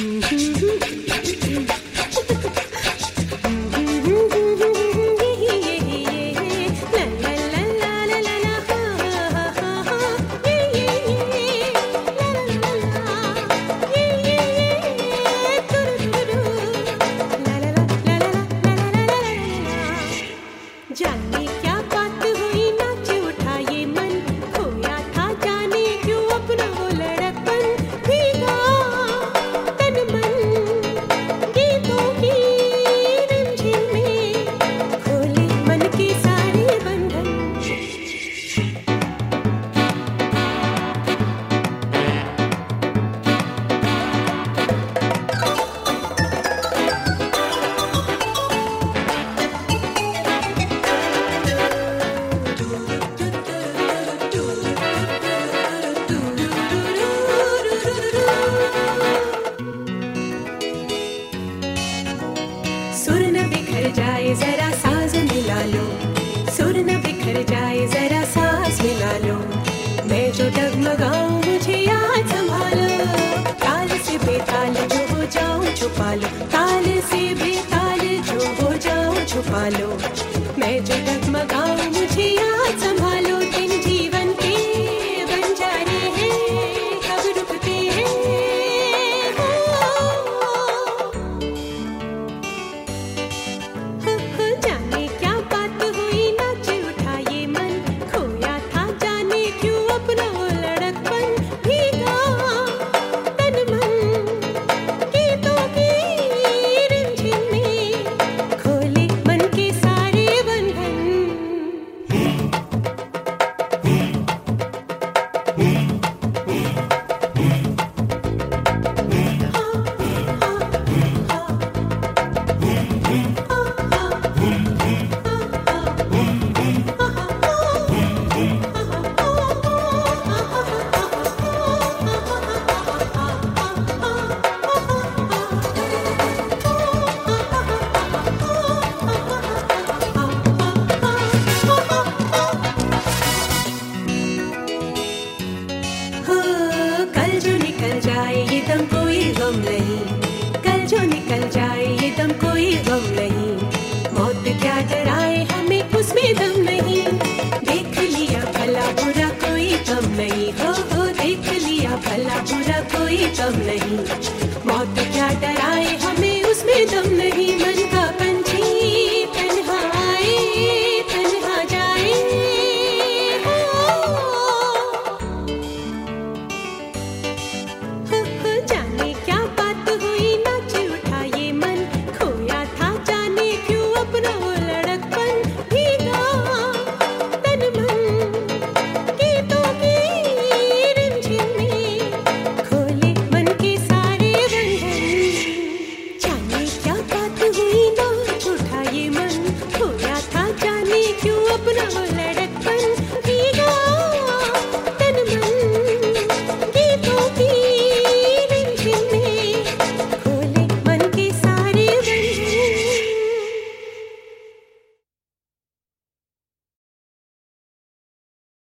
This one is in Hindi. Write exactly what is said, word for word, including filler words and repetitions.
जाने क्या बात हुई नाच उठा ये मन, खोया था जाने क्यों अपना वो लड़कपन, भीगा तन मन गीतों की रिमझिम में, खोले मन के सारे बंधन। सुर न बिखर जाए जरा साज मिला लो, सुर न बिखर जाए जरा सांस मिला लो, मैं जो डगमगाऊं मुझे याद संभालो, ताल से बेताल जो हो जाऊं छुपा लो, ताल से बेताल जो हो जाऊं छुपा लो, मैं जो डगमगाऊं मुझे याद संभालो, दिन जीवन के बंजारे हैं कब रुकते हैं। जाने क्या बात हुई नाच उठा ये मन, खोया था जाने क्यों अपना वो लड़कपन, भीगा तन मन गीतों की रिमझिम में, खोले मन के सारे बंधन। कल जो निकल जाए ये दम कोई गम नहीं, कल जो निकल जाए ये दम कोई गम नहीं, मौत क्या डराए हमें उसमें दम नहीं, देख लिया भला बुरा कोई गम नहीं, हो हो देख लिया भला बुरा कोई गम नहीं, मौत क्या डराए